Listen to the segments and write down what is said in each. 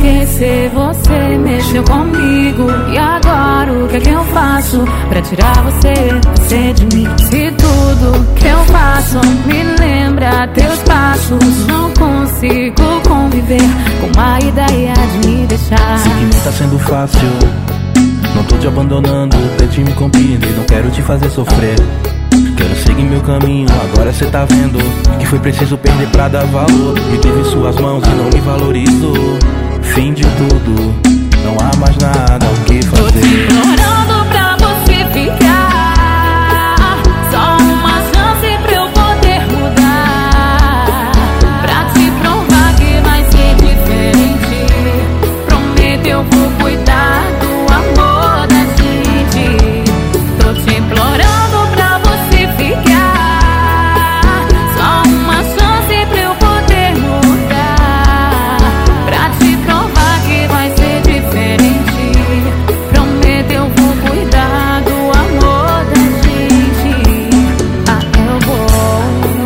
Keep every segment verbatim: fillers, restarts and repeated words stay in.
esquecer, você mexeu comigo. E agora o que é que eu faço pra tirar você, você de mim? Se tudo que eu faço me lembra teus passos, não consigo conviver com a ideia de me deixar. Sei que nem tá sendo fácil, não tô te abandonando, tente me compreender, não quero te fazer sofrer. Quero seguir meu caminho, agora cê tá vendo que foi preciso perder pra dar valor. Me teve em suas mãos e não me valorizou. Fim de tudo, não há mais nada o que fazer. Tô te implorando pra você ficar, só uma chance pra eu poder mudar, pra te provar que vai ser diferente. Prometo eu vou cuidar do amor da gente. Tô te implorando pra você ficar, só uma chance pra eu poder mudar, pra te provar que vai ser diferente. Prometo eu vou cuidar do amor da gente. Ah, eu vou,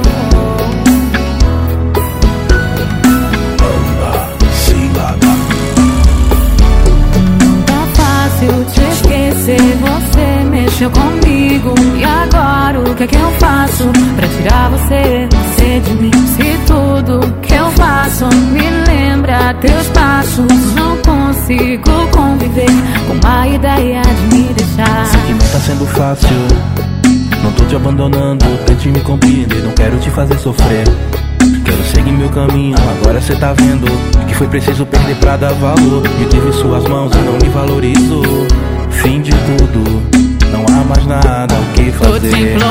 não tá fácil te esquecer, você mexeu comigo. E agora o que é que eu faço pra tirar você, você de mim? Se tudo que eu faço me lembra teus passos, não consigo conviver com a ideia de me deixar. Sei que não tá sendo fácil, não tô te abandonando, tente me compreender, não quero te fazer sofrer. Quero seguir meu caminho, agora cê tá vendo que foi preciso perder pra dar valor. Me teve em suas mãos e não me valorizou. Fim de tudo, não há mais nada o que Tô te fazer.